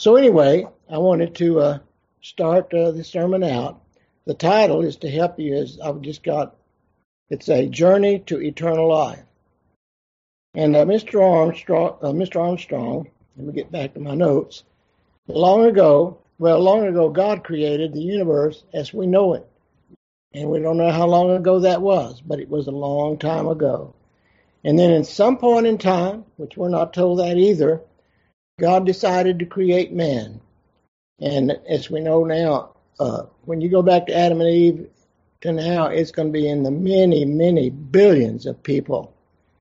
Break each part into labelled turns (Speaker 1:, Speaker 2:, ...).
Speaker 1: So anyway, I wanted to start the sermon out. The title is to help you as I've just got, it's a journey to eternal life. And Mr. Armstrong, let me get back to my notes. Long ago, God created the universe as we know it. And we don't know how long ago that was, but it was a long time ago. And then at some point in time, which we're not told that either, God decided to create man. And as we know now, when you go back to Adam and Eve to now, it's going to be in the many, many billions of people.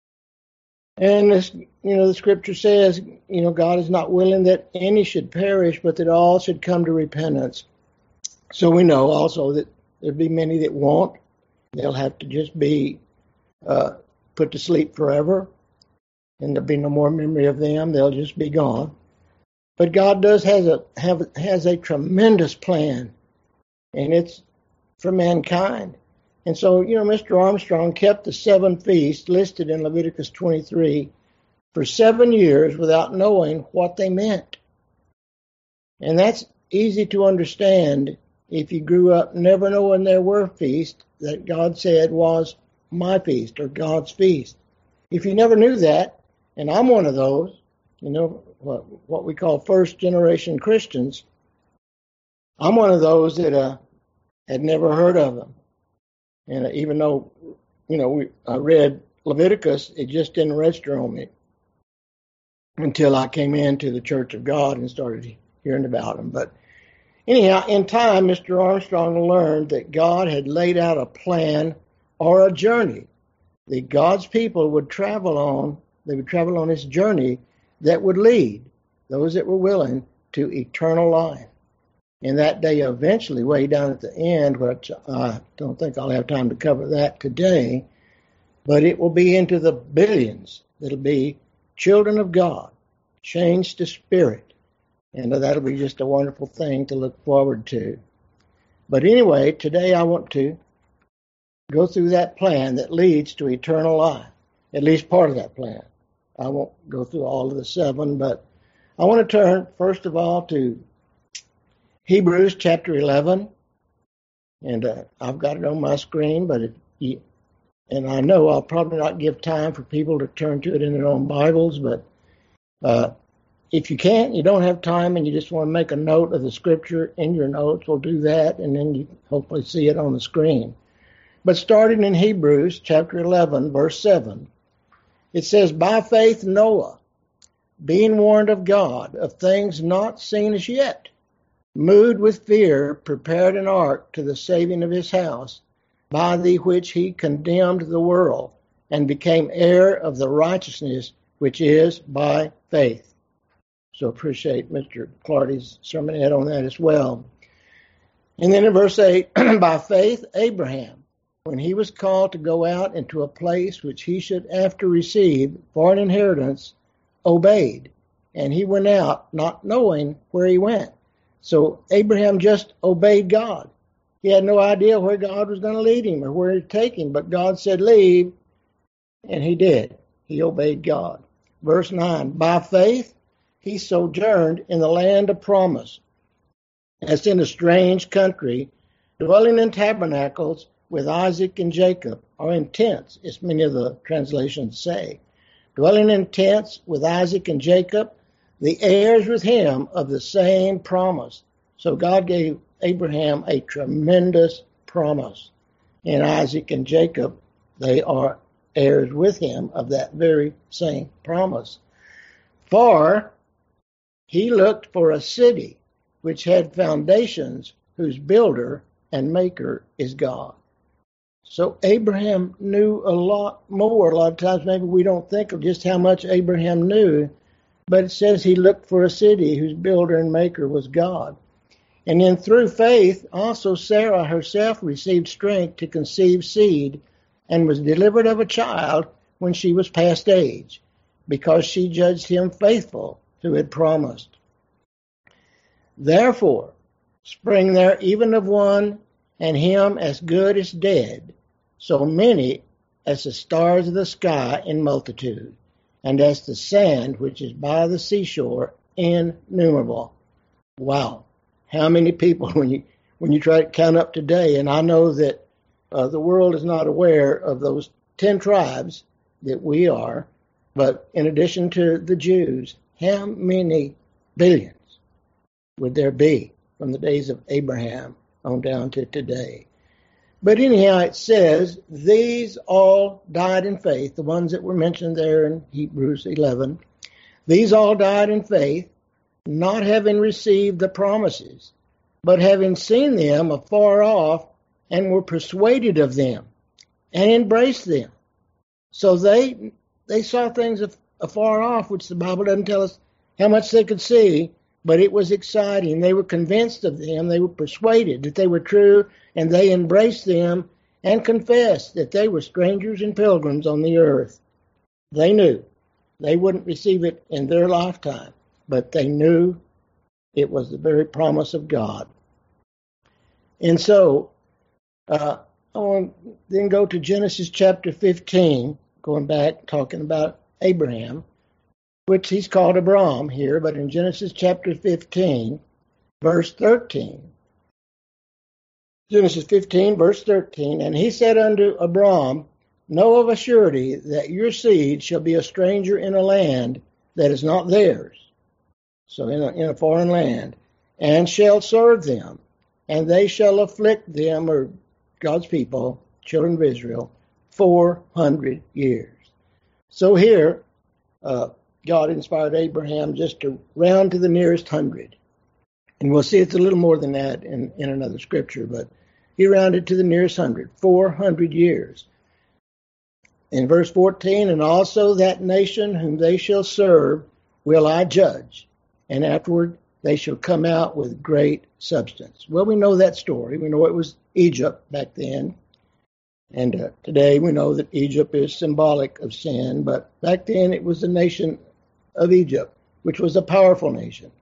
Speaker 1: And this, the scripture says, God is not willing that any should perish, but that all should come to repentance. So we know also that there'll be many that won't. They'll have to just be put to sleep forever, and there'll be no more memory of them. They'll just be gone. But God does has a tremendous plan, and it's for mankind. And so, Mr. Armstrong kept the 7 feasts listed in Leviticus 23 for 7 years without knowing what they meant. And that's easy to understand if you grew up never knowing there were feasts that God said was my feast or God's feast. If you never knew that, and I'm one of those, what we call first generation Christians, I'm one of those that had never heard of them. And even though, I read Leviticus, it just didn't register on me until I came into the Church of God and started hearing about them. But anyhow, in time, Mr. Armstrong learned that God had laid out a plan or a journey that God's people would travel on. They would travel on this journey that would lead those that were willing to eternal life. And that day eventually, way down at the end, which I don't think I'll have time to cover that today, but it will be into the billions. It'll be children of God, changed to spirit. And that'll be just a wonderful thing to look forward to. But anyway, today I want to go through that plan that leads to eternal life, at least part of that plan. I won't go through all of the 7, but I want to turn, first of all, to Hebrews chapter 11, and I've got it on my screen, and I know I'll probably not give time for people to turn to it in their own Bibles, but if you can't, you don't have time, and you just want to make a note of the scripture in your notes, we'll do that, and then you hopefully see it on the screen. But starting in Hebrews chapter 11, verse 7, it says, "By faith Noah, being warned of God of things not seen as yet, moved with fear, prepared an ark to the saving of his house, by the which he condemned the world, and became heir of the righteousness which is by faith." So appreciate Mr. Clardy's sermonette on that as well. And then in verse 8, "By faith Abraham, when he was called to go out into a place which he should after receive for an inheritance, obeyed, and he went out, not knowing where he went." So Abraham just obeyed God. He had no idea where God was going to lead him or where he'd take him, but God said, "Leave," and he did. He obeyed God. Verse 9, "By faith he sojourned in the land of promise, as in a strange country, dwelling in tabernacles with Isaac and Jacob," or in tents, as many of the translations say. "Dwelling in tents with Isaac and Jacob, the heirs with him of the same promise." So God gave Abraham a tremendous promise. And Isaac and Jacob, they are heirs with him of that very same promise. "For he looked for a city which had foundations, whose builder and maker is God." So Abraham knew a lot more. A lot of times maybe we don't think of just how much Abraham knew, but it says he looked for a city whose builder and maker was God. And then through faith, also Sarah herself received strength to conceive seed, and was delivered of a child when she was past age, because she judged him faithful who had promised. "Therefore spring there even of one, and him as good as dead, so many as the stars of the sky in multitude, and as the sand which is by the seashore innumerable." Wow. How many people, when you try to count up today, and I know that the world is not aware of those 10 tribes that we are, but in addition to the Jews, how many billions would there be from the days of Abraham on down to today? But anyhow, it says, these all died in faith, the ones that were mentioned there in Hebrews 11. These all died in faith, not having received the promises, but having seen them afar off, and were persuaded of them, and embraced them. So they saw things afar off, which the Bible doesn't tell us how much they could see, but it was exciting. They were convinced of them. They were persuaded that they were true, and they embraced them and confessed that they were strangers and pilgrims on the earth. They knew they wouldn't receive it in their lifetime, but they knew it was the very promise of God. And so, I want to then go to Genesis chapter 15, going back, talking about Abraham, which he's called Abram here, but in Genesis chapter 15, verse 13. Genesis 15, verse 13, and he said unto Abram, know of a surety that your seed shall be a stranger in a land that is not theirs, so in a foreign land, and shall serve them, and they shall afflict them, or God's people, children of Israel, 400 years. So here, God inspired Abraham just to round to the nearest 100. And we'll see it's a little more than that in another scripture, but he rounded to the nearest 100, 400 years. In verse 14, and also that nation whom they shall serve will I judge, and afterward they shall come out with great substance. Well, we know that story. We know it was Egypt back then. And today we know that Egypt is symbolic of sin, but back then it was the nation of Egypt, which was a powerful nation.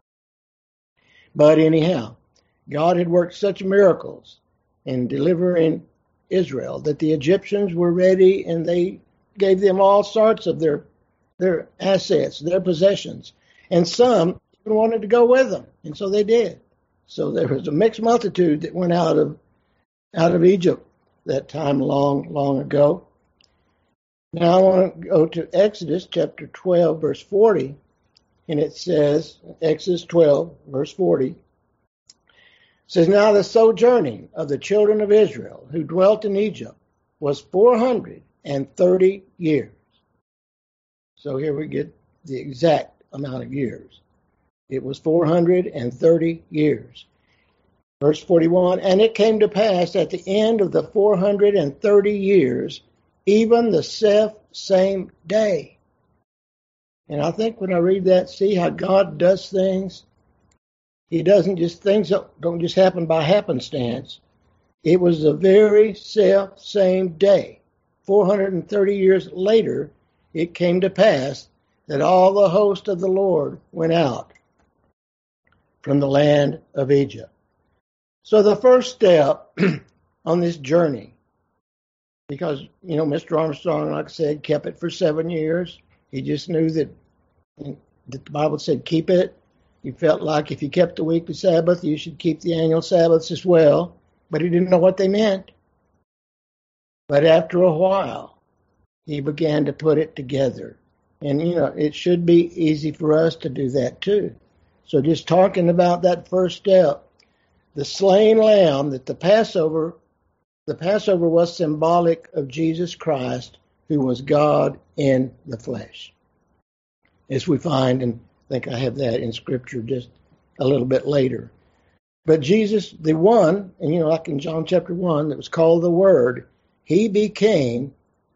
Speaker 1: But anyhow, God had worked such miracles in delivering Israel that the Egyptians were ready, and they gave them all sorts of their assets, their possessions. And some even wanted to go with them, and so they did. So there was a mixed multitude that went out of Egypt that time long ago. Now I want to go to Exodus chapter 12, verse 40, and it says, Exodus 12, verse 40, says, now the sojourning of the children of Israel who dwelt in Egypt was 430 years. So here we get the exact amount of years. It was 430 years. Verse 41, and it came to pass at the end of the 430 years, even the same day. And I think when I read that, see how God does things? He doesn't just, things don't just happen by happenstance. It was the very same day, 430 years later, it came to pass that all the host of the Lord went out from the land of Egypt. So the first step on this journey, because, Mr. Armstrong, like I said, kept it for 7 years. He just knew that the Bible said keep it. He felt like if you kept the weekly Sabbath, you should keep the annual Sabbaths as well. But he didn't know what they meant. But after a while, he began to put it together. And, it should be easy for us to do that too. So just talking about that first step, the slain lamb, that the Passover was symbolic of Jesus Christ, who was God in the flesh. As we find, and I think I have that in Scripture just a little bit later. But Jesus, the one, and like in John chapter 1, that was called the Word, he became,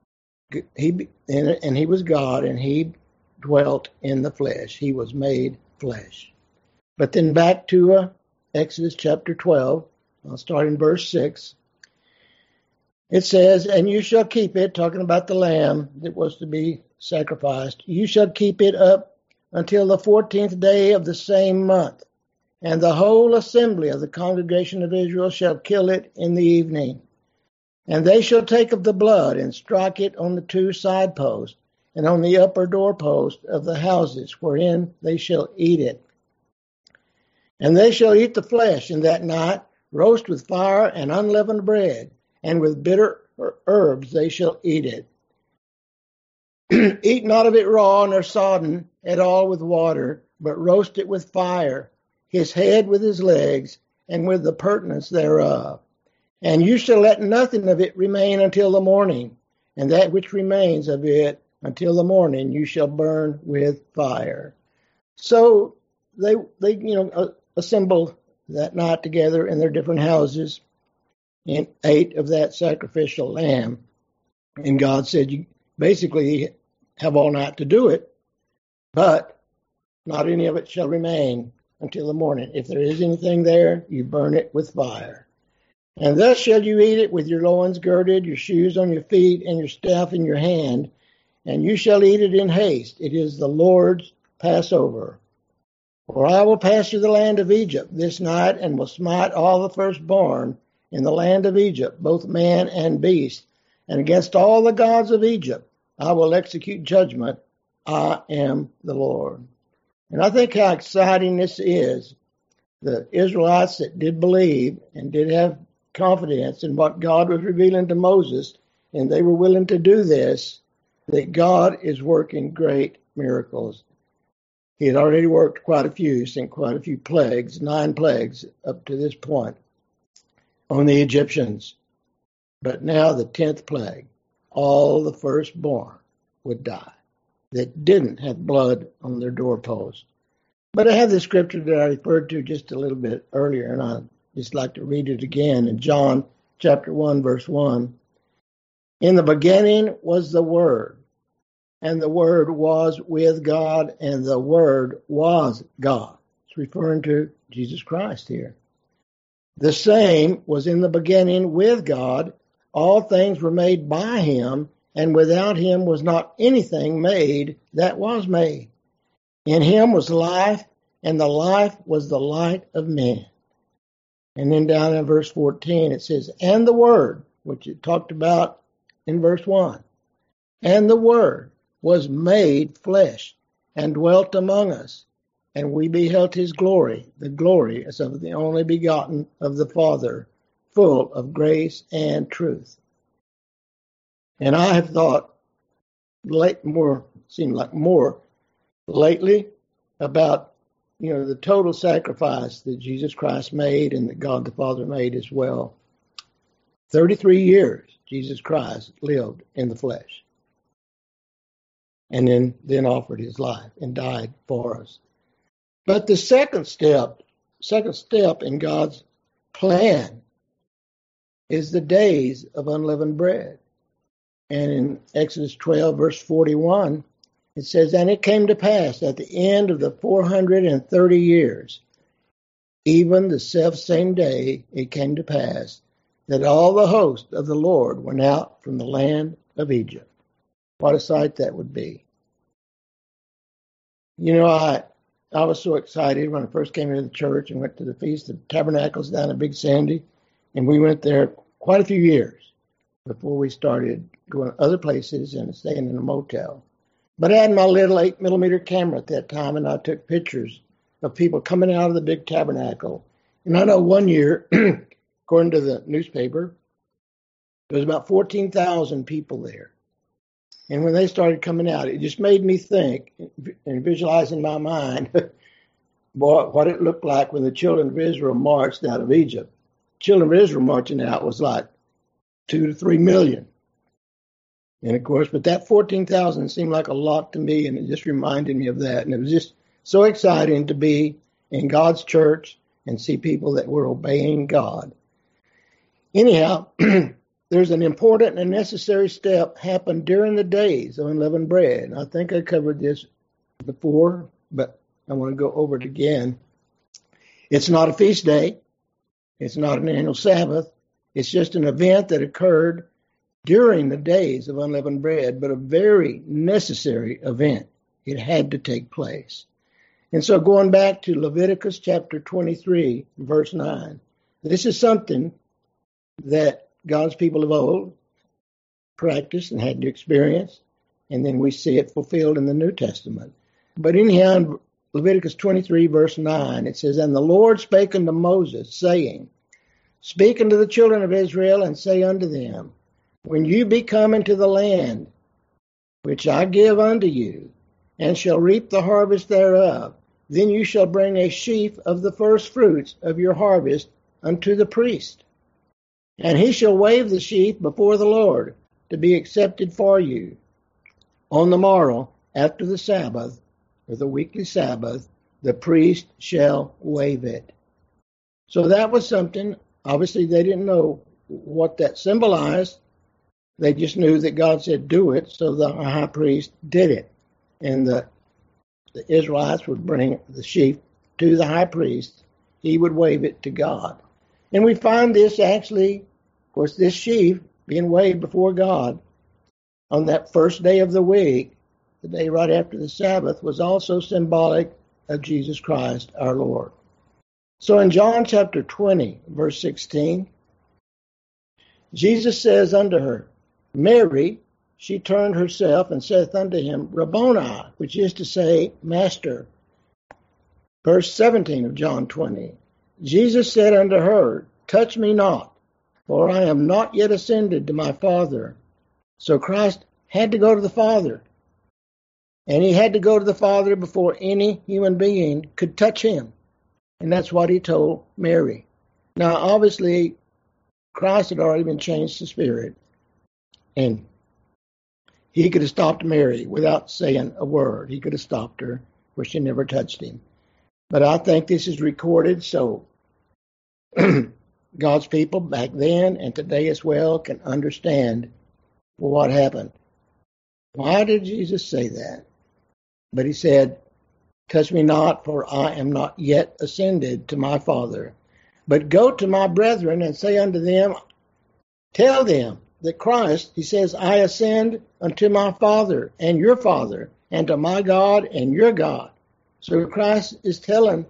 Speaker 1: and he was God, and he dwelt in the flesh. He was made flesh. But then back to Exodus chapter 12, I'll start in verse 6. It says, and you shall keep it, talking about the lamb that was to be sacrificed, you shall keep it up until the 14th day of the same month, and the whole assembly of the congregation of Israel shall kill it in the evening. And they shall take of the blood and strike it on the 2 side posts, and on the upper doorpost of the houses wherein they shall eat it. And they shall eat the flesh in that night, roast with fire and unleavened bread, and with bitter herbs they shall eat it. Eat not of it raw nor sodden at all with water, but roast it with fire, his head with his legs, and with the purtenance thereof. And you shall let nothing of it remain until the morning, and that which remains of it until the morning you shall burn with fire. So they assembled that night together in their different houses and ate of that sacrificial lamb. And God said, you basically have all night to do it, but not any of it shall remain until the morning. If there is anything there, you burn it with fire. And thus shall you eat it with your loins girded, your shoes on your feet, and your staff in your hand, and you shall eat it in haste. It is the Lord's Passover. For I will pass through the land of Egypt this night, and will smite all the firstborn in the land of Egypt, both man and beast. And against all the gods of Egypt I will execute judgment. I am the Lord. And I think how exciting this is. The Israelites that did believe and did have confidence in what God was revealing to Moses, and they were willing to do this, that God is working great miracles. He had already worked quite a few, sent quite a few plagues, 9 plagues up to this point on the Egyptians. But now the 10th plague, all the firstborn would die that didn't have blood on their doorpost. But I have the scripture that I referred to just a little bit earlier, and I'd just like to read it again in John chapter 1, verse 1. In the beginning was the Word, and the Word was with God, and the Word was God. It's referring to Jesus Christ here. The same was in the beginning with God. All things were made by him, and without him was not anything made that was made. In him was life, and the life was the light of men. And then down in verse 14 it says, and the Word, which it talked about in verse 1, and the Word was made flesh and dwelt among us, and we beheld his glory, the glory as of the only begotten of the Father, full of grace and truth. And I have thought more lately about, the total sacrifice that Jesus Christ made and that God the Father made as well. 33 years Jesus Christ lived in the flesh, and then offered his life and died for us. But the second step in God's plan is the days of unleavened bread. And in Exodus 12, verse 41, it says, and it came to pass at the end of the 430 years, even the selfsame day it came to pass, that all the host of the Lord went out from the land of Egypt. What a sight that would be. I was so excited when I first came into the church and went to the Feast of Tabernacles down in Big Sandy, and we went there quite a few years before we started going other places and staying in a motel. But I had my little 8mm camera at that time, and I took pictures of people coming out of the big tabernacle. And I know one year, according to the newspaper, there was about 14,000 people there. And when they started coming out, it just made me think and visualize in my mind what it looked like when the children of Israel marched out of Egypt. Children of Israel marching out was like 2 to 3 million. And of course, but that 14,000 seemed like a lot to me, and it just reminded me of that. And it was just so exciting to be in God's church and see people that were obeying God. Anyhow, there's an important and necessary step happened during the days of unleavened bread. And I think I covered this before, but I want to go over it again. It's not a feast day. It's not an annual Sabbath. It's just an event that occurred during the days of unleavened bread, but a very necessary event. It had to take place. And so going back to Leviticus chapter 23, verse 9, this is something that God's people of old practiced and had to experience, and then we see it fulfilled in the New Testament. But anyhow, Leviticus 23, verse 9, it says, And the Lord spake unto Moses, saying, Speak unto the children of Israel, and say unto them, When you be come into the land which I give unto you, and shall reap the harvest thereof, then you shall bring a sheaf of the first fruits of your harvest unto the priest. And he shall wave the sheaf before the Lord, to be accepted for you. On the morrow, after the Sabbath, or the weekly Sabbath, the priest shall wave it. So that was something, obviously they didn't know what that symbolized. They just knew that God said do it, so the high priest did it. And the Israelites would bring the sheaf to the high priest. He would wave it to God. And we find this actually, of course, this sheaf being waved before God on that first day of the week, the day right after the Sabbath, was also symbolic of Jesus Christ, our Lord. So in John chapter 20, verse 16, Jesus says unto her, Mary, she turned herself and saith unto him, Rabboni, which is to say, Master. Verse 17 of John 20, Jesus said unto her, Touch me not, for I am not yet ascended to my Father. So Christ had to go to the Father. And he had to go to the Father before any human being could touch him. And that's what he told Mary. Now, obviously, Christ had already been changed to spirit. And he could have stopped Mary without saying a word. He could have stopped her, where she never touched him. But I think this is recorded so God's people back then and today as well can understand what happened. Why did Jesus say that? But he said, Touch me not, for I am not yet ascended to my Father. But go to my brethren and say unto them, Tell them that Christ, he says, I ascend unto my Father and your Father, and to my God and your God. So Christ is telling,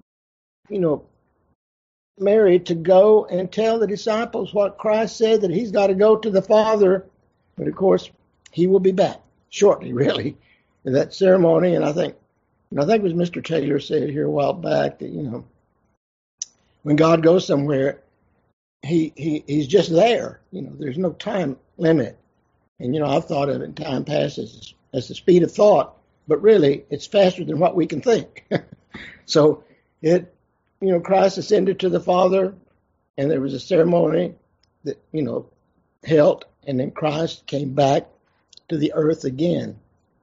Speaker 1: Mary to go and tell the disciples what Christ said, that he's got to go to the Father. But of course, he will be back shortly, really, in that ceremony. And I think it was Mr. Taylor said here a while back that, when God goes somewhere, he's just there. There's no time limit. And, I've thought of it in time past as the speed of thought, but really it's faster than what we can think. So Christ ascended to the Father, and there was a ceremony that, held, and then Christ came back to the earth again.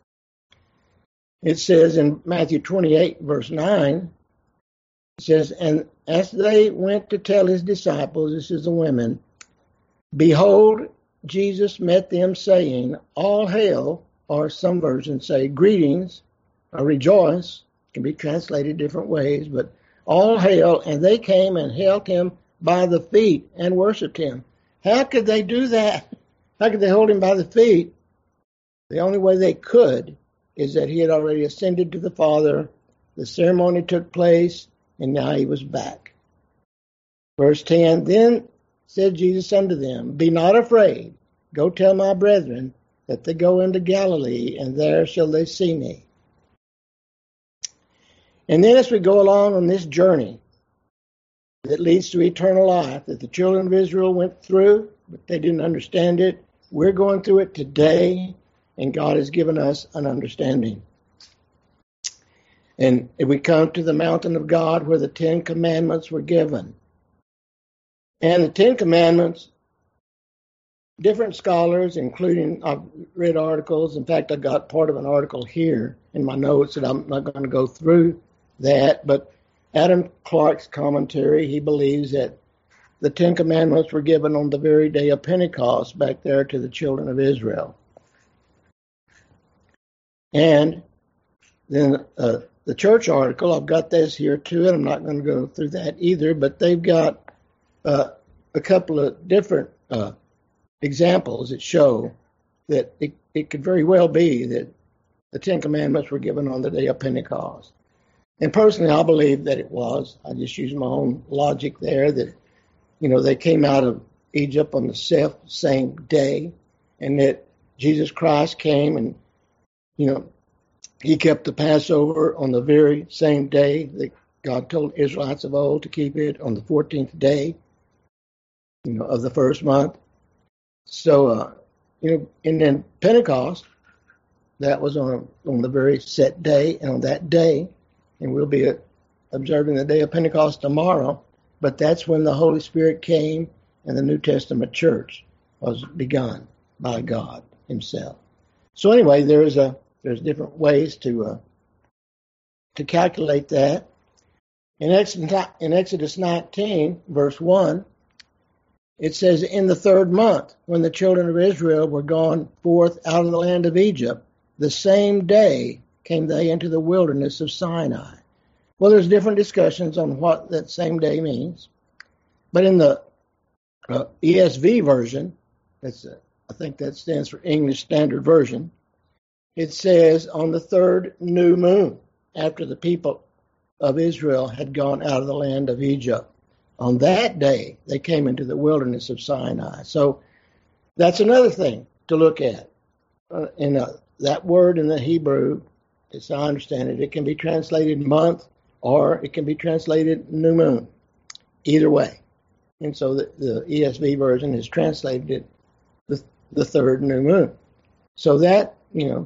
Speaker 1: It says in Matthew 28, verse 9, it says, And as they went to tell his disciples, this is the women, behold, Jesus met them, saying, All hail, or some versions say greetings, or rejoice, can be translated different ways, but all hail, and they came and held him by the feet and worshipped him. How could they do that? How could they hold him by the feet? The only way they could is that he had already ascended to the Father, the ceremony took place, and now he was back. Verse 10, Then said Jesus unto them, Be not afraid, go tell my brethren that they go into Galilee, and there shall they see me. And then as we go along on this journey that leads to eternal life that the children of Israel went through, but they didn't understand it, we're going through it today, and God has given us an understanding. And if we come to the mountain of God where the 10 Commandments were given, and the 10 Commandments, different scholars, including, I've read articles, in fact, I got part of an article here in my notes that I'm not going to go through that, but Adam Clark's commentary, he believes that the 10 Commandments were given on the very day of Pentecost back there to the children of Israel. And then the church article, I've got this here too, and I'm not going to go through that either, but they've got a couple of different examples that show that it could very well be that the 10 Commandments were given on the day of Pentecost. And personally, I believe that it was. I just use my own logic there that, they came out of Egypt on the same day, and that Jesus Christ came and, He kept the Passover on the very same day that God told Israelites of old to keep it, on the 14th day, of the first month. So, and then Pentecost, that was on the very set day, and on that day, and we'll be observing the day of Pentecost tomorrow, but that's when the Holy Spirit came and the New Testament church was begun by God himself. So anyway, there's different ways to calculate that. In Exodus 19, verse 1, it says, in the third month, when the children of Israel were gone forth out of the land of Egypt, the same day came they into the wilderness of Sinai. Well, there's different discussions on what that same day means. But in the ESV version, I think that stands for English Standard Version, it says on the third new moon, after the people of Israel had gone out of the land of Egypt. On that day, they came into the wilderness of Sinai. So that's another thing to look at. That word in the Hebrew, as I understand it, it can be translated month or it can be translated new moon, either way. And so the ESV version has translated it the third new moon. So that,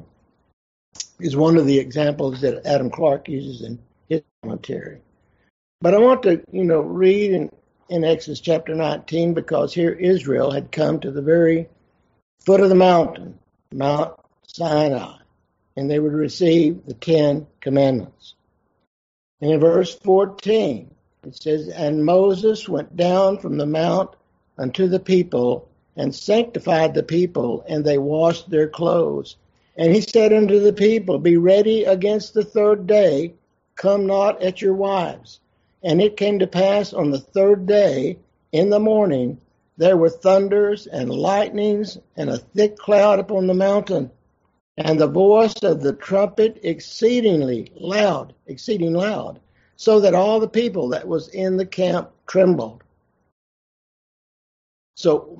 Speaker 1: is one of the examples that Adam Clarke uses in his commentary. But I want to, read in Exodus chapter 19, because here Israel had come to the very foot of the mountain, Mount Sinai, and they would receive the 10 commandments. And in verse 14, it says, and Moses went down from the mount unto the people, and sanctified the people, and they washed their clothes. And he said unto the people, be ready against the third day, come not at your wives. And it came to pass on the third day in the morning, there were thunders and lightnings and a thick cloud upon the mountain, and the voice of the trumpet exceeding loud, so that all the people that was in the camp trembled. So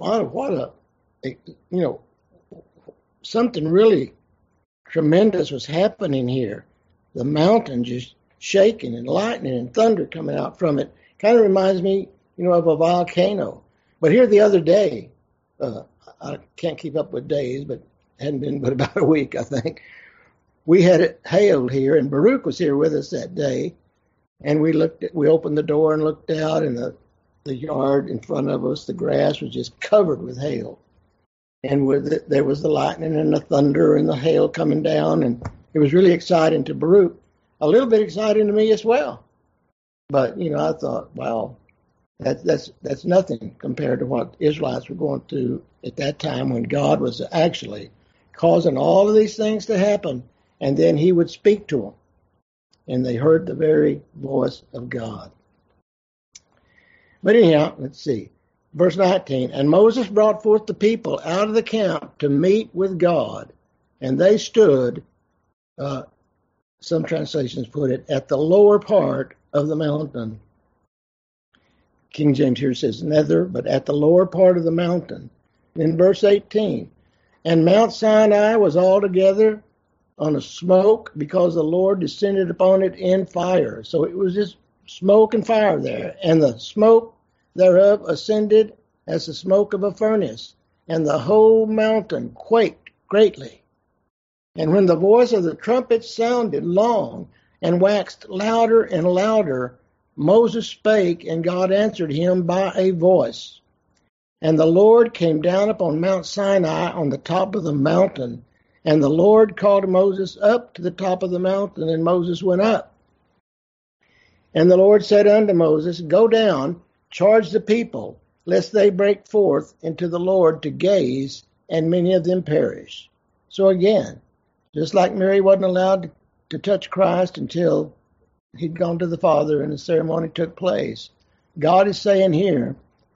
Speaker 1: something really tremendous was happening here. The mountain just shaking and lightning and thunder coming out from it. Kind of reminds me, of a volcano. But here the other day, I can't keep up with days, but it hadn't been but about a week, I think. We had it hailed here, and Baruch was here with us that day. And we opened the door and looked out, and the yard in front of us, the grass was just covered with hail. And with it, there was the lightning and the thunder and the hail coming down, and it was really exciting to Baruch. A little bit exciting to me as well. But, I thought, wow, that's nothing compared to what Israelites were going through at that time, when God was actually causing all of these things to happen, and then he would speak to them. And they heard the very voice of God. But anyhow, let's see. Verse 19, and Moses brought forth the people out of the camp to meet with God, and they stood, some translations put it, at the lower part of the mountain. King James here says nether, but at the lower part of the mountain. In verse 18, and Mount Sinai was altogether on a smoke, because the Lord descended upon it in fire. So it was just smoke and fire there. And the smoke thereof ascended as the smoke of a furnace, and the whole mountain quaked greatly. And when the voice of the trumpet sounded long, and waxed louder and louder, Moses spake, and God answered him by a voice. And the Lord came down upon Mount Sinai on the top of the mountain, and the Lord called Moses up to the top of the mountain, and Moses went up. And the Lord said unto Moses, go down, charge the people, lest they break forth into the Lord to gaze, and many of them perish. So again, just like Mary wasn't allowed to touch Christ until he'd gone to the Father and the ceremony took place, God is saying here,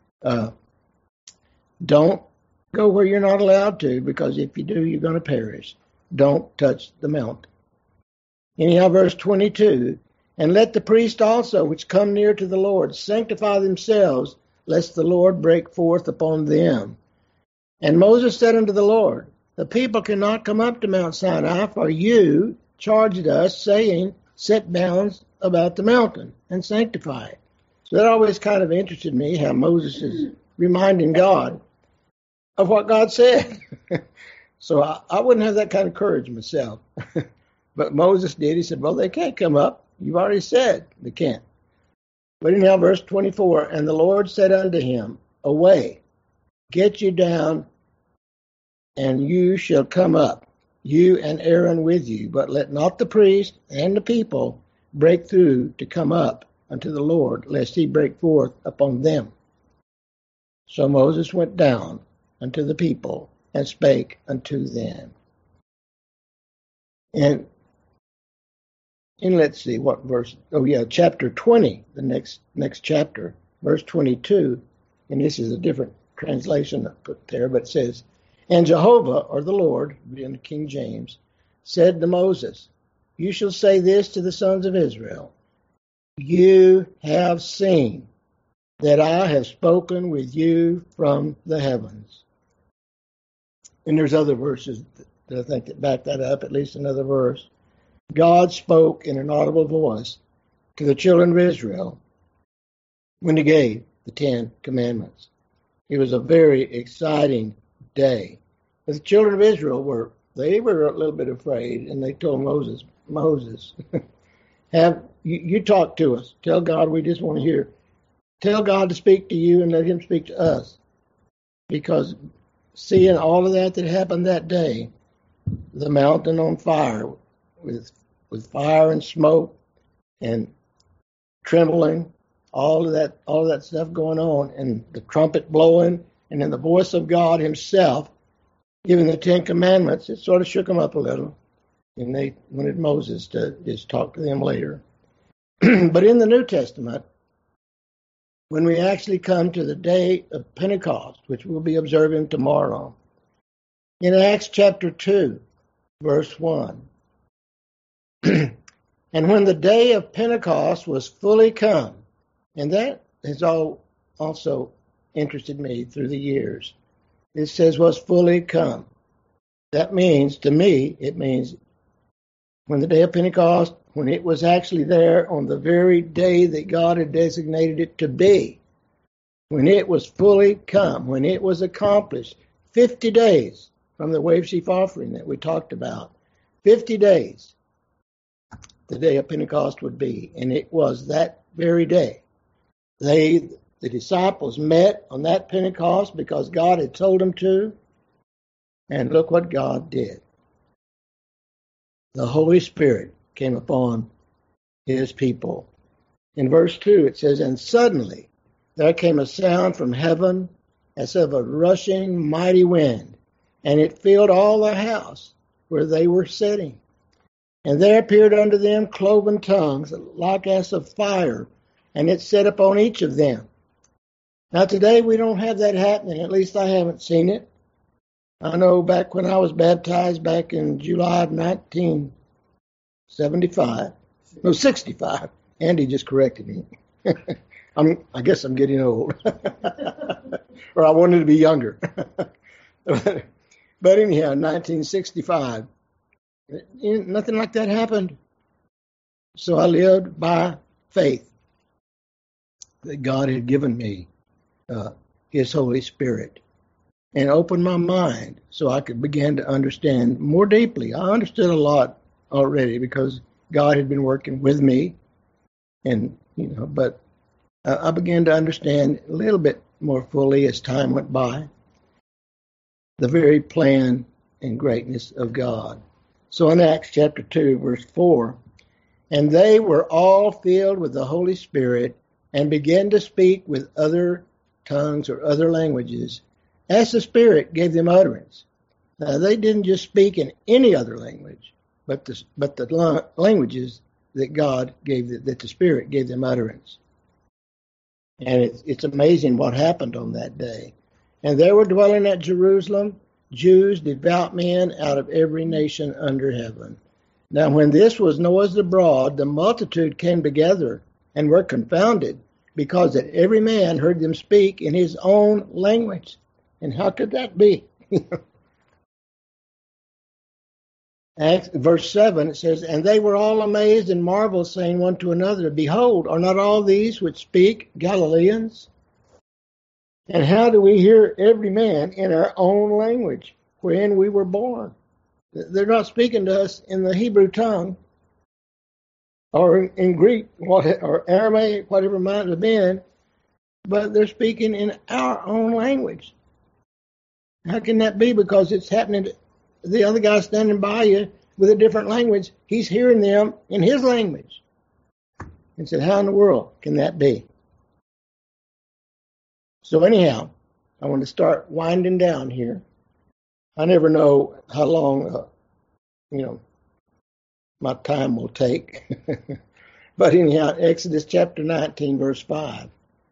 Speaker 1: don't go where you're not allowed to, because if you do, you're going to perish. Don't touch the mountain. Anyhow, verse 22, and let the priest also, which come near to the Lord, sanctify themselves, lest the Lord break forth upon them. And Moses said unto the Lord, the people cannot come up to Mount Sinai, for you, charged us, saying, set bounds about the mountain and sanctify it. So that always kind of interested me, how Moses is reminding God of what God said. So I wouldn't have that kind of courage myself. But Moses did. He said, well, they can't come up. You've already said they can't. But anyhow, verse 24, and the Lord said unto him, away, get you down, and you shall come up, you and Aaron with you, but let not the priest and the people break through to come up unto the Lord, lest he break forth upon them. So Moses went down unto the people and spake unto them. And let's see what verse. Oh yeah, chapter 20, the next chapter, verse 22. And this is a different translation I put there, but it says, and Jehovah, or the Lord, being King James, said to Moses, you shall say this to the sons of Israel, you have seen that I have spoken with you from the heavens. And there's other verses that I think that back that up, at least another verse. God spoke in an audible voice to the children of Israel when he gave the 10 commandments. It was a very exciting day. But the children of Israel were a little bit afraid, and they told Moses, you talk to us. Tell God we just want to hear. Tell God to speak to you and let him speak to us. Because seeing all of that happened that day, the mountain on fire with fire and smoke and trembling, all of that stuff going on, and the trumpet blowing, and then the voice of God himself giving the 10 commandments, it sort of shook them up a little. And they wanted Moses to just talk to them later. But in the New Testament, when we actually come to the day of Pentecost, which we'll be observing tomorrow, in Acts chapter 2, verse 1, and when the day of Pentecost was fully come, and that has also interested me through the years. It says was fully come. That means, to me, it means when the day of Pentecost, when it was actually there on the very day that God had designated it to be, when it was fully come, when it was accomplished, 50 days from the wave sheaf offering that we talked about, 50 days, the day of Pentecost would be, and it was that very day. The disciples met on that Pentecost because God had told them to, and look what God did. The Holy Spirit came upon his people. In verse 2 it says, and suddenly there came a sound from heaven as of a rushing mighty wind, and it filled all the house where they were sitting. And there appeared unto them cloven tongues, like as of fire, and it sat upon each of them. Now today we don't have that happening, at least I haven't seen it. I know back when I was baptized back in July of 65. Andy just corrected me. I guess I'm getting old. Or I wanted to be younger. But anyhow, 1965, nothing like that happened. So I lived by faith that God had given me his Holy Spirit and opened my mind so I could begin to understand more deeply. I understood a lot already because God had been working with me, and but I began to understand a little bit more fully as time went by the very plan and greatness of God. So in Acts chapter 2, verse 4, and they were all filled with the Holy Spirit and began to speak with other tongues or other languages as the Spirit gave them utterance. Now, they didn't just speak in any other language, but the languages that God gave, that the Spirit gave them utterance. And it's amazing what happened on that day. And there were dwelling at Jerusalem Jews, devout men out of every nation under heaven. Now when this was noised abroad, the multitude came together and were confounded, because that every man heard them speak in his own language. And how could that be? Verse 7, it says, and they were all amazed and marveled, saying one to another, behold, are not all these which speak Galileans? And how do we hear every man in our own language wherein we were born? They're not speaking to us in the Hebrew tongue or in Greek or Aramaic, whatever it might have been, but they're speaking in our own language. How can that be? Because it's happening to the other guy standing by you with a different language. He's hearing them in his language. And said, how in the world can that be? So anyhow, I want to start winding down here. I never know how long, my time will take. But anyhow, Exodus chapter 19, verse 5.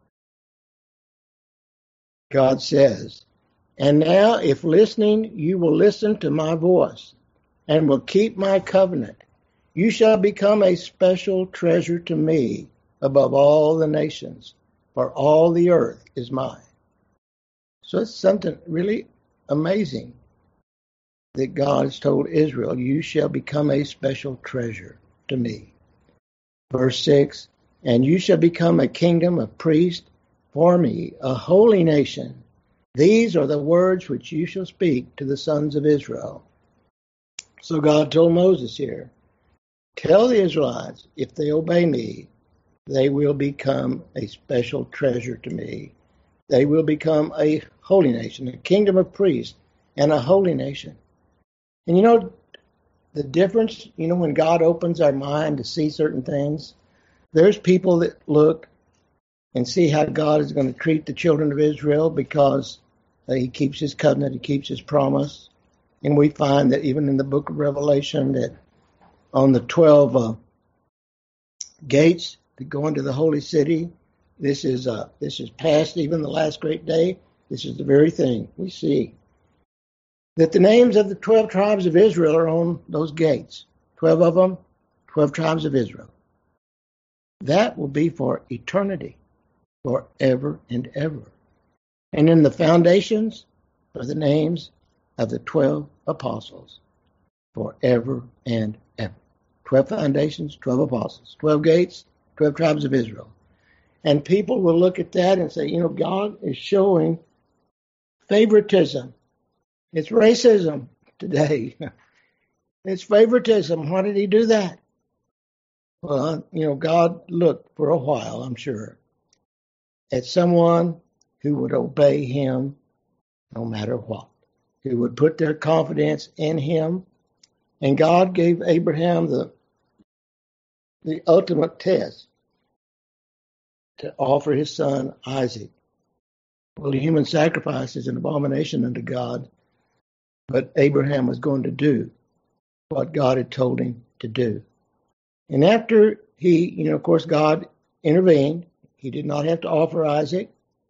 Speaker 1: God says, and now if listening, you will listen to my voice and will keep my covenant, you shall become a special treasure to me above all the nations, for all the earth is mine. So it's something really amazing that God has told Israel, you shall become a special treasure to me. Verse 6, and you shall become a kingdom of priests for me, a holy nation. These are the words which you shall speak to the sons of Israel. So God told Moses here, tell the Israelites, if they obey me, they will become a special treasure to me. They will become a holy nation, a kingdom of priests, and a holy nation. And you know the difference, when God opens our mind to see certain things, there's people that look and see how God is going to treat the children of Israel because he keeps his covenant, he keeps his promise. And we find that even in the book of Revelation that on the 12 gates that go into the holy city, this is past even the last great day. This is the very thing we see. That the names of the 12 tribes of Israel are on those gates. 12 of them, 12 tribes of Israel. That will be for eternity, forever and ever. And in the foundations are the names of the 12 apostles, forever and ever. 12 foundations, 12 apostles, 12 gates, 12 tribes of Israel. And people will look at that and say, God is showing favoritism. It's racism today. It's favoritism. Why did he do that? Well, God looked for a while, I'm sure, at someone who would obey him no matter what, who would put their confidence in him. And God gave Abraham the ultimate test to offer his son Isaac. Well, the human sacrifice is an abomination unto God, but Abraham was going to do what God had told him to do. And after he, of course, God intervened. He did not have to offer Isaac.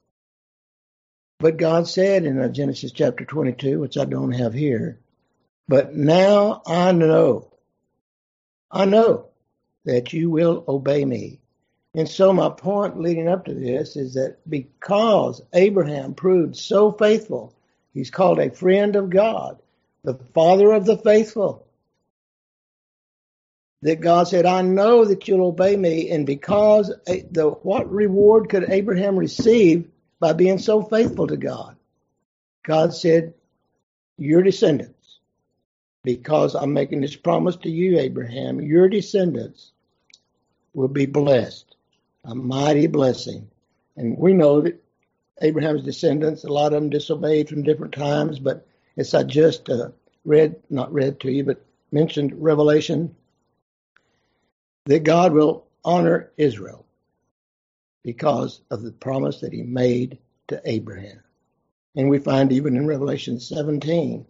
Speaker 1: But God said in Genesis chapter 22, which I don't have here, but now I know that you will obey me. And so my point leading up to this is that because Abraham proved so faithful, he's called a friend of God, the father of the faithful, that God said, I know that you'll obey me. And because what reward could Abraham receive by being so faithful to God? God said, your descendants, because I'm making this promise to you, Abraham, your descendants will be blessed, a mighty blessing. And we know that Abraham's descendants, a lot of them disobeyed from different times, but as I just mentioned Revelation, that God will honor Israel because of the promise that he made to Abraham. And we find even in Revelation 7,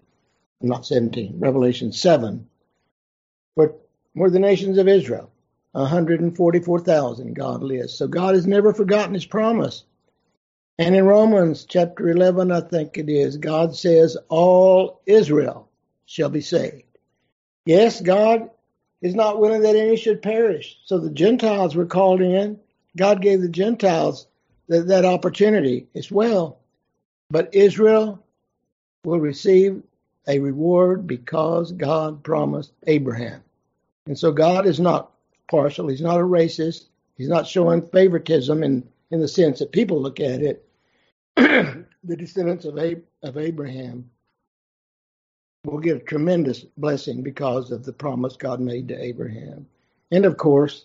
Speaker 1: where the nations of Israel, 144,000 God lives. So God has never forgotten his promise. And in Romans chapter 11, I think it is, God says all Israel shall be saved. Yes, God is not willing that any should perish. So the Gentiles were called in. God gave the Gentiles that opportunity as well. But Israel will receive a reward because God promised Abraham. And so God is not partial. He's not a racist. He's not showing favoritism in the sense that people look at it. The descendants of Abraham will get a tremendous blessing because of the promise God made to Abraham. And of course,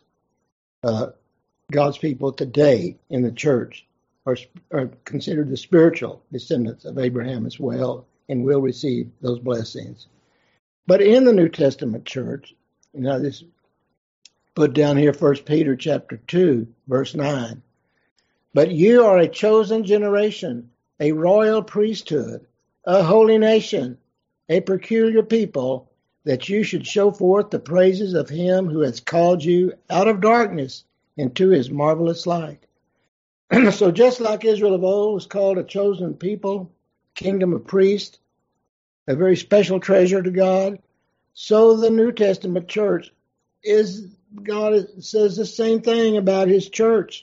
Speaker 1: God's people today in the church are considered the spiritual descendants of Abraham as well, and will receive those blessings. But in the New Testament church, this put down here, 1 Peter chapter 2, verse 9. But you are a chosen generation, a royal priesthood, a holy nation, a peculiar people, that you should show forth the praises of him who has called you out of darkness into his marvelous light. So just like Israel of old was called a chosen people, kingdom of priests, a very special treasure to God, so the New Testament church God says the same thing about his church.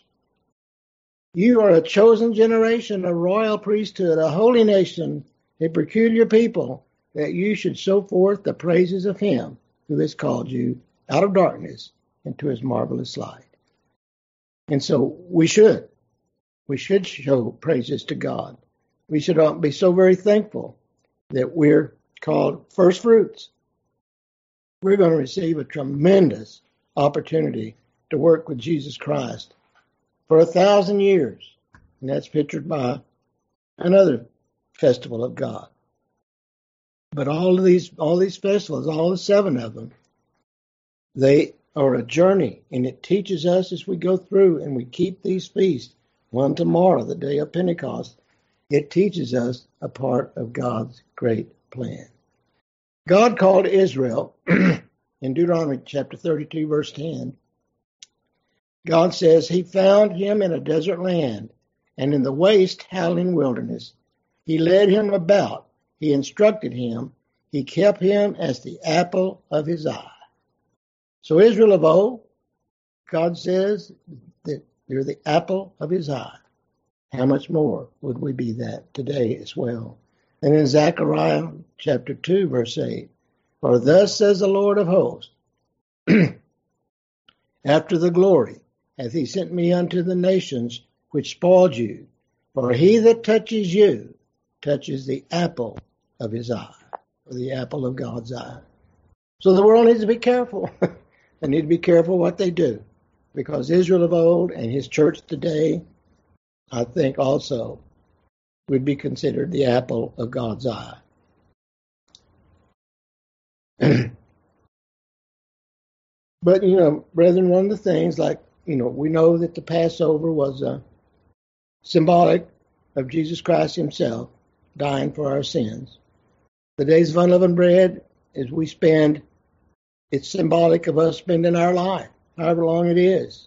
Speaker 1: You are a chosen generation, a royal priesthood, a holy nation, a peculiar people, that you should show forth the praises of him who has called you out of darkness into his marvelous light. And so we should show praises to God. We should be so very thankful that we're called first fruits. We're going to receive a tremendous opportunity to work with Jesus Christ for 1,000 years. And that's pictured by another festival of God. But all these festivals, all the 7 of them, they are a journey, and it teaches us as we go through and we keep these feasts, one tomorrow, the day of Pentecost, it teaches us a part of God's great plan. God called Israel in Deuteronomy chapter 32, verse 10. God says he found him in a desert land and in the waste howling wilderness. He led him about. He instructed him. He kept him as the apple of his eye. So Israel of old, God says that you're the apple of his eye. How much more would we be that today as well? And in Zechariah chapter 2, verse 8, for thus says the Lord of hosts, after the glory hath he sent me unto the nations which spoiled you. For he that touches you touches the apple of his eye, or the apple of God's eye. So the world needs to be careful. They need to be careful what they do, because Israel of old and his church today, I think also, would be considered the apple of God's eye. But, brethren, one of the things, we know that the Passover was symbolic of Jesus Christ himself dying for our sins. The days of unleavened bread, as we spend, it's symbolic of us spending our life, however long it is,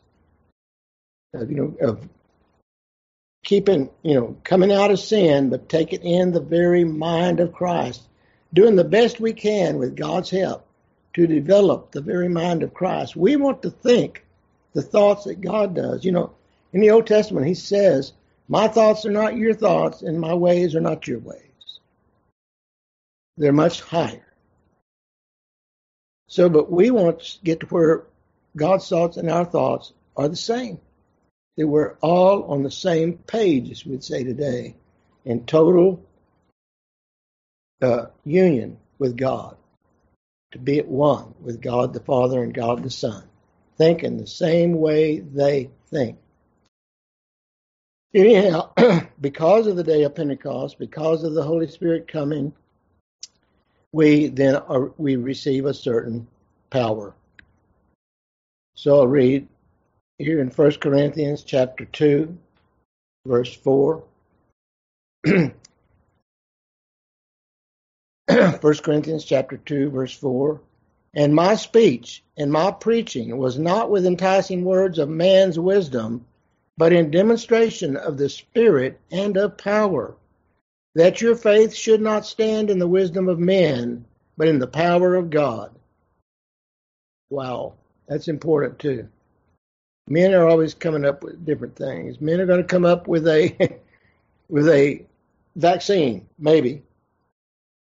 Speaker 1: of keeping, coming out of sin, but taking in the very mind of Christ, doing the best we can with God's help to develop the very mind of Christ. We want to think the thoughts that God does. In the Old Testament, he says, my thoughts are not your thoughts, and my ways are not your ways. They're much higher. So, but we want to get to where God's thoughts and our thoughts are the same. That we're all on the same page, as we'd say today, in total union with God, to be at one with God the Father and God the Son, thinking the same way they think. Anyhow, because of the day of Pentecost, because of the Holy Spirit coming, we receive a certain power. So I'll read here in 1 Corinthians chapter 2, verse 4. 1 Corinthians chapter 2, verse 4. And my speech and my preaching was not with enticing words of man's wisdom, but in demonstration of the Spirit and of power, that your faith should not stand in the wisdom of men, but in the power of God. Wow, that's important too. Men are always coming up with different things. Men are going to come up with a vaccine, maybe.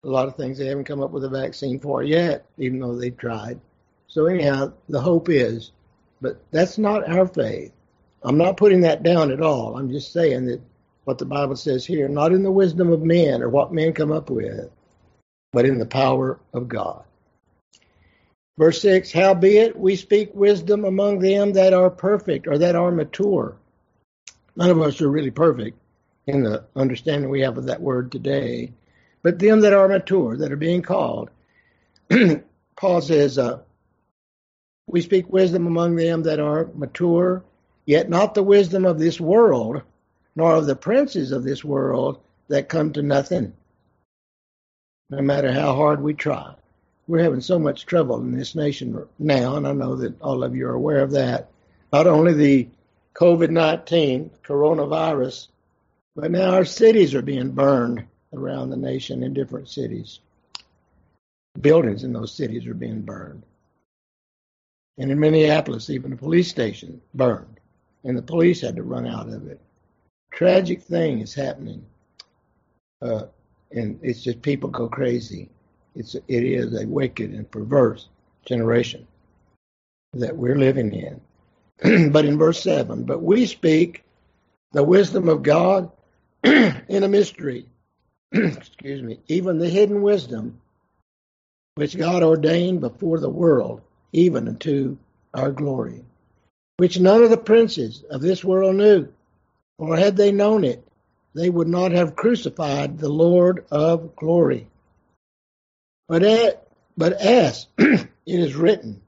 Speaker 1: a lot of things they haven't come up with a vaccine for yet, even though they've tried. So anyhow, the hope is, but that's not our faith. I'm not putting that down at all. I'm just saying that what the Bible says here, not in the wisdom of men or what men come up with, but in the power of God. Verse 6, howbeit we speak wisdom among them that are perfect or that are mature. None of us are really perfect in the understanding we have of that word today, but them that are mature, that are being called. Paul says, we speak wisdom among them that are mature, yet not the wisdom of this world, nor of the princes of this world that come to nothing, no matter how hard we try. We're having so much trouble in this nation now, and I know that all of you are aware of that. Not only the COVID-19, coronavirus, but now our cities are being burned around the nation in different cities. Buildings in those cities are being burned. And in Minneapolis, even the police station burned, and the police had to run out of it. Tragic thing is happening, and it's just people go crazy. It is a wicked and perverse generation that we're living in. But in verse 7, but we speak the wisdom of God in a mystery, excuse me, even the hidden wisdom which God ordained before the world, even unto our glory, which none of the princes of this world knew, or had they known it, they would not have crucified the Lord of glory. But as it is written,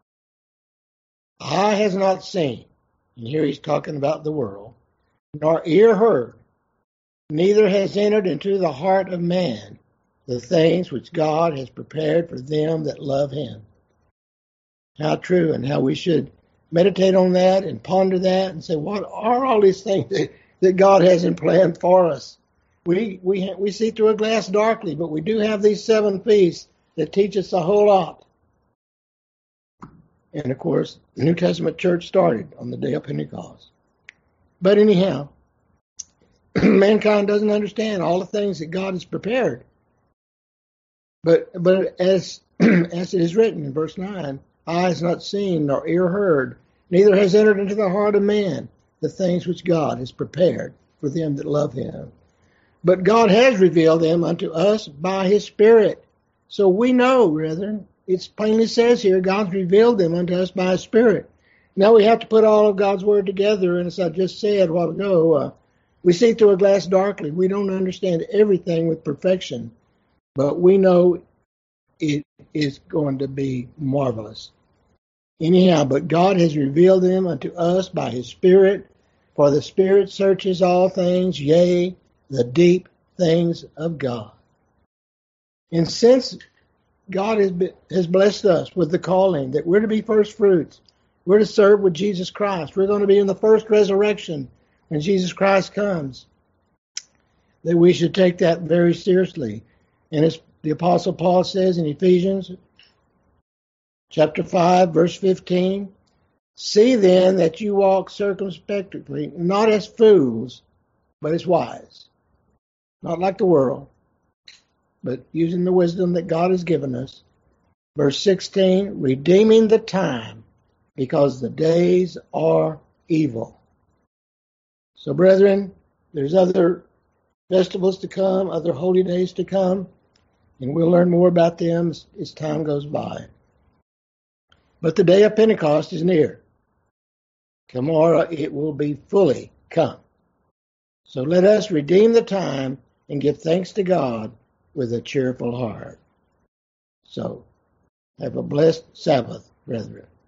Speaker 1: eye has not seen, and here he's talking about the world, nor ear heard, neither has entered into the heart of man the things which God has prepared for them that love him. How true, and how we should meditate on that and ponder that and say, what are all these things that God has in plan for us? We see through a glass darkly, but we do have these 7 feasts that teach us a whole lot. And of course, the New Testament church started on the day of Pentecost. But anyhow, mankind doesn't understand all the things that God has prepared. But as it is written in verse 9, eye has not seen nor ear heard, neither has entered into the heart of man the things which God has prepared for them that love him. But God has revealed them unto us by his Spirit. So we know, brethren, it plainly says here, God's revealed them unto us by his Spirit. Now we have to put all of God's word together, and as I just said a while ago, we see through a glass darkly. We don't understand everything with perfection, but we know it is going to be marvelous. Anyhow, but God has revealed them unto us by his Spirit, for the Spirit searches all things, yea, the deep things of God. And since God has blessed us with the calling that we're to be first fruits, we're to serve with Jesus Christ, we're going to be in the first resurrection when Jesus Christ comes, that we should take that very seriously. And as the Apostle Paul says in Ephesians chapter 5, verse 15, see then that you walk circumspectly, not as fools, but as wise. Not like the world, but using the wisdom that God has given us. Verse 16, redeeming the time, because the days are evil. So, brethren, there's other festivals to come, other holy days to come, and we'll learn more about them as time goes by. But the day of Pentecost is near. Tomorrow it will be fully come. So let us redeem the time and give thanks to God with a cheerful heart. So, have a blessed Sabbath, brethren.